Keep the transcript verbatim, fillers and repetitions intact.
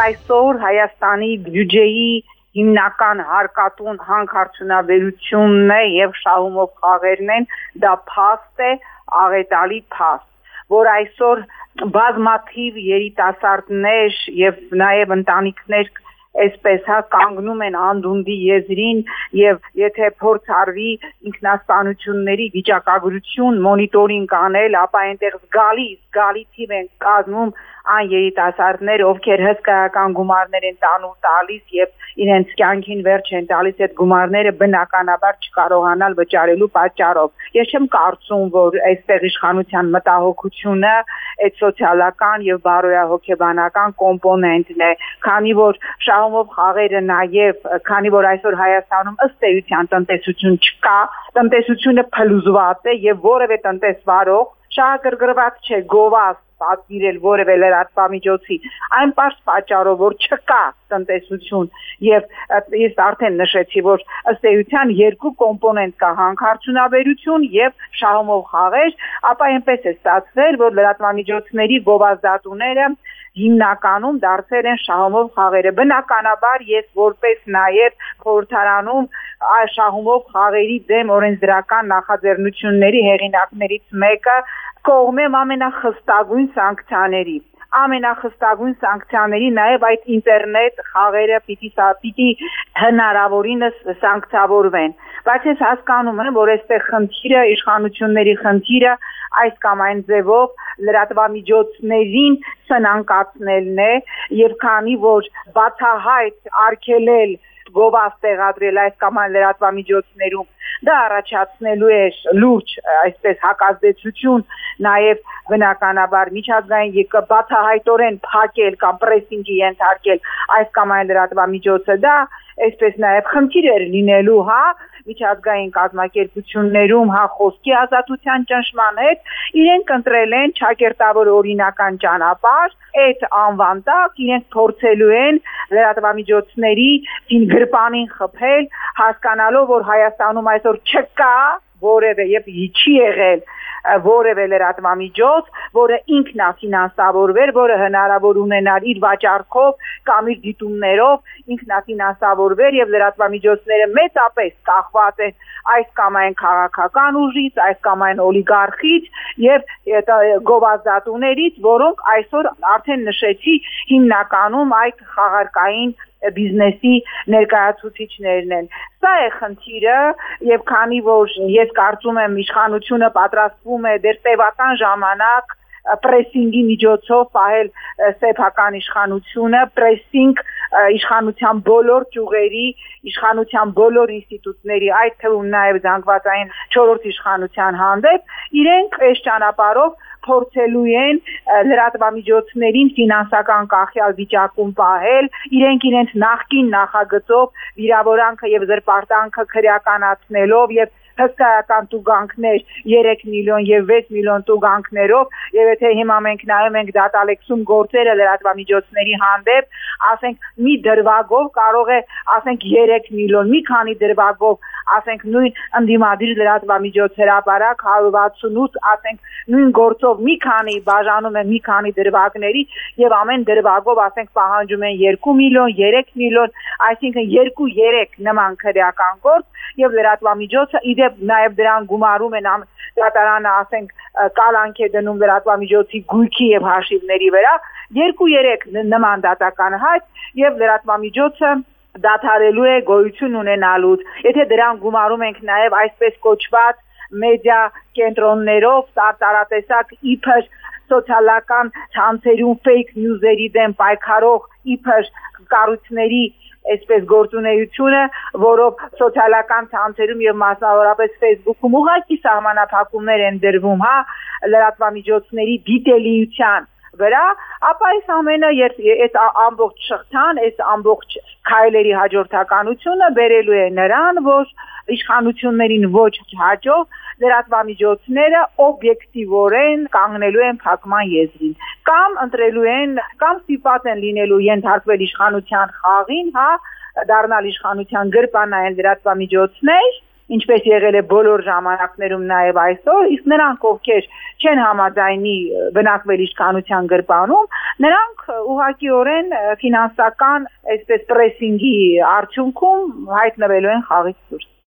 այսօր Հայաստանի բյուջեի հիմնական հարկատուն հանքարդյունաբերությունն է եւ շահումով խաղերն են, դա փաստ է, աղետալի փաստ, որ այսօր բազմաթիվ երիտասարդներ եւ նաեւ ընտանիքներ այսպես հա կանգնում են անդունդի եզրին եւ եթե փորձ արվի ինքնասպանությունների վիճակագրություն մոնիտորինգ անել, ապա այնտեղ զգալի զգալի թիվ են կազմում այն երիտասարդներ, ովքեր հսկայական գումարներ են տանուլ տալիս եւ իրենց կյանքին վերջ են տալիս այդ գումարները բնականաբար չկարողանալ վճարելու պատճառով։ Ես չեմ կարծում, որ այստեղ իշխանության մտահոգությունը այդ սոցիալական եւ բարոյահոգեբանական կոմպոնենտն է, քանի որ շահումով խաղերը նաեւ, քանի որ այսօր Հայաստանում ըստ էության տնտեսություն չկա, տնտեսությունը փլուզված է եւ որևէ տնտեսվարող շահագրգռված չէ գովազ պատվիրել որևէ լրատվամիջոցի այն պարզ պատճառով որ չկա տնտեսություն եւ ես արդեն նշեցի որ ըստ էության երկու կոմպոնենտ կա հանքարդյունաբերություն եւ շահումով խաղեր, ապա այնպես է ստացվել որ լրատվամիջոցների գովազդատուները հիմնականում դարձել են շահումով խաղերը։ Բնականաբար ես որպես նաեւ խորհրդարանում այս շահումով խաղերի դեմ օրենսդրական նախաձեռնությունների հեղինակներից մեկը կողմ եմ ամենախստագույն սանկցիաների ամենախստագույն սանկցիաների նաև այդ ինտերնետ խաղերը պիտի պիտի հնարավորինս սանկցավորվեն, բայց ես հասկանում եմ որ այստեղ խնդիրը իշխանությունների խնդիրը այս կամ այն ձևով լրատվամիջոցներին սնանկացնելն է եւ քանի որ բացահայտ արգելել գովազ տեղադրել այս կամ այն լրատվամիջոցներում դա առաջացնելու է լուրջ այսպես հակազդեցություն նաև բնականաբար միջազգային եկը բացահայտորեն փակել կամ պրեսինգի ենթարկել այս կամ այն լրատվամիջոցը դա այսպես նաև խնդիր էր լինելու հա միջազգային կազմակերպություններում հա խոսքի ազատության ճնշման հետ իրենք ընտրել են ճակերտավոր օրինական ճանապարհ այդ անվան տակ իրենք փորձելու են լրատվամիջոցների գրպանին խփել հասկանալով որ Հայաստանում այսօր չկա որևէ եւ չի եղել որևէ լրատվամիջոց, որը ինքնաֆինանսավորվեր, որը հնարավոր ունենար իր վաճառքով կամ իր դիտումներով ինքնաֆինանսավորվեր եւ լրատվամիջոցները մեծապես կախված են այս կամ այն քաղաքական ուժից, այս կամ այն օլիգարխից եւ գովազդատուներից, որոնք այսօր արդեն նշեցի հիմնականում այդ խաղարկային բիզնեսի ներկայացուցիչներն են։ Սա է խնդիրը եւ քանի որ ես կարծում եմ իշխանությունը պատրաստվում է դեռ տևական ժամանակ պրեսինգի միջոցով պահել սեփական իշխանությունը, պրեսինգ իշխանության բոլոր ճյուղերի, իշխանության բոլոր ինստիտուտների, այդ թվում նաև զանգվածային չորրորդ իշխանության հանդեպ, իրենք այս ճանապարհով փորձելու են լրատվամիջոցներին ֆինանսական կախյալ վիճակում պահել, իրենք իրենց նախկին նախագծով վիրավորանքը եւ զրպարտանքը քրեականացնելով եւ հսկայական տուգանքներ երեք միլիոն եւ վեց միլիոն տուգանքներով եւ եթե հիմա մենք նայում ենք դատալեքսում գործերը լրատվամիջոցների հանդեպ ասենք մի դրվագով կարող է ասենք երեք միլիոն մի քանի դրվագով ասենք նույն ընդդիմադիր լրատվամիջոց հրապարակ հարյուր վաթսունութ ասենք նույն գործով մի քանի բաժանում են մի քանի դրվագների եւ ամեն դրվագով ասենք պահանջում են երկու միլիոն երեք միլիոն այսինքն երկու երեք նման քրեական գործ եւ լրատվամիջոցը իդեպ նաեւ դրան գումարում են դատարանը ասենք կալանք է դնում լրատվամիջոցի գույքի եւ հաշիվների վրա երկու երեք նման դատական հայտ եւ լրատվամիջոցը դադարելու է գոյություն ունենալուց եթե դրան գումարում ենք նաեւ այսպես կոչված մեդիա կենտրոններով տարատեսակ իբր սոցիալական ցանցերում fake news-երի դեմ պայքարող իբր կառույցների այսպես գործունեությունը, որով սոցիալական ցանցերում եւ մասնավորապես Facebook-ում ուղղակի սահմանափակումներ են դրվում, հա, լրատվամիջոցների դիտելիության վրա, ապա այս ամենը այս ամբողջ շղթան, այս ամբողջ քայլերի հաջորդականությունը բերելու է նրան, որ իշխանություններին ոչ հաջող լրատվամիջոցները օբյեկտիվորեն կանգնելու են փակման եզրին կամ ընտրելու են կամ ստիպված են լինելու ենթարկվել իշխանության խաղին, հա, դառնալ իշխանության գրպանային լրատվամիջոցներ ինչպես եղել է բոլոր ժամանակներում նաև այսօր, իսկ նրանք ովքեր չեն համաձայնի բնակվել իշխանության գրպանում, նրանք ուղղակիորեն ֆինանսական այսպես պրեսինգի արդյունքում հայտնվելու են խաղից դուրս։